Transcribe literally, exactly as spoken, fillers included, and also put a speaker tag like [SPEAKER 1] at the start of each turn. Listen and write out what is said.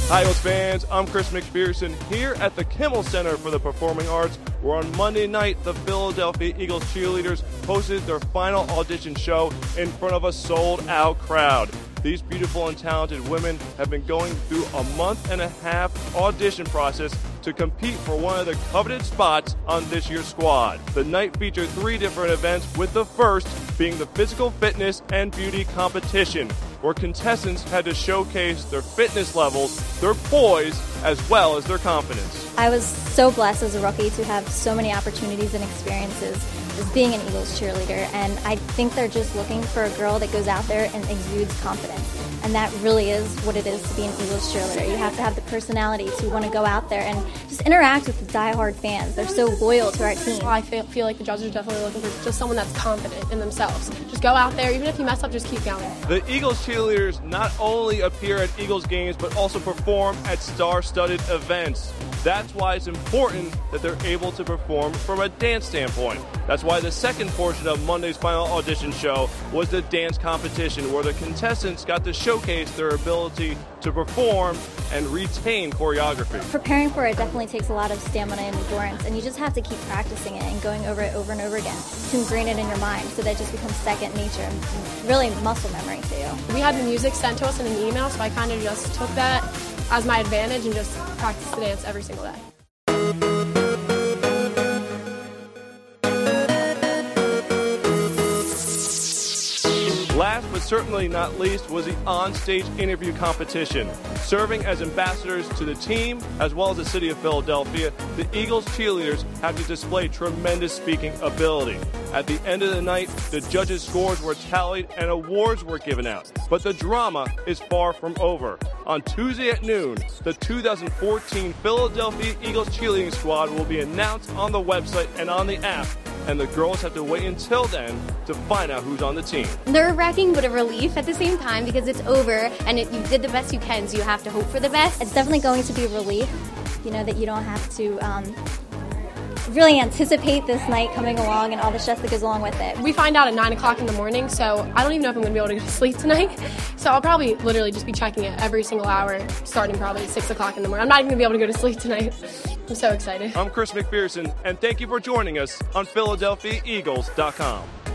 [SPEAKER 1] Hi, Eagles fans. I'm Chris McPherson here at the Kimmel Center for the Performing Arts, where on Monday night, the Philadelphia Eagles cheerleaders hosted their final audition show in front of a sold-out crowd. These beautiful and talented women have been going through a month and a half audition process to compete for one of the coveted spots on this year's squad. The night featured three different events, with the first being the physical fitness and beauty competition, where contestants had to showcase their fitness levels, their poise, as well as their confidence.
[SPEAKER 2] I was so blessed as a rookie to have so many opportunities and experiences as being an Eagles cheerleader, and I think they're just looking for a girl that goes out there and exudes confidence. And that really is what it is to be an Eagles cheerleader. You have to have the personality to want to go out there and just interact with the diehard fans. They're so loyal to our team.
[SPEAKER 3] I feel, feel like the judges are definitely looking for just someone that's confident in themselves. Just go out there, even if you mess up, just keep going.
[SPEAKER 1] The Eagles cheerleaders not only appear at Eagles games, but also perform at star-studded events. That's why it's important that they're able to perform from a dance standpoint. That's why the second portion of Monday's final audition show was the dance competition, where the contestants got to showcase their ability to perform and retain choreography.
[SPEAKER 2] Preparing for it definitely takes a lot of stamina and endurance, and you just have to keep practicing it and going over it over and over again to ingrain it in your mind so that it just becomes second nature and really muscle memory to you.
[SPEAKER 3] We had the music sent to us in an email, so I kind of just took that as my advantage and just practiced the dance every single day.
[SPEAKER 1] Last but certainly not least was the on-stage interview competition. Serving as ambassadors to the team as well as the city of Philadelphia, the Eagles cheerleaders have to display tremendous speaking ability. At the end of the night, the judges' scores were tallied and awards were given out. But the drama is far from over. On Tuesday at noon, the two thousand fourteen Philadelphia Eagles cheerleading squad will be announced on the website and on the app, and the girls have to wait until then to find out who's on the team.
[SPEAKER 4] Nerve-wracking, but a relief at the same time because it's over and it, you did the best you can, so you have to hope for the best.
[SPEAKER 2] It's definitely going to be a relief, you know, that you don't have to um, really anticipate this night coming along and all the stress that goes along with it.
[SPEAKER 3] We find out at nine o'clock in the morning, so I don't even know if I'm going to be able to go to sleep tonight. So I'll probably literally just be checking it every single hour, starting probably at six o'clock in the morning. I'm not even going to be able to go to sleep tonight. I'm so excited.
[SPEAKER 1] I'm Chris McPherson, and thank you for joining us on Philadelphia Eagles dot com.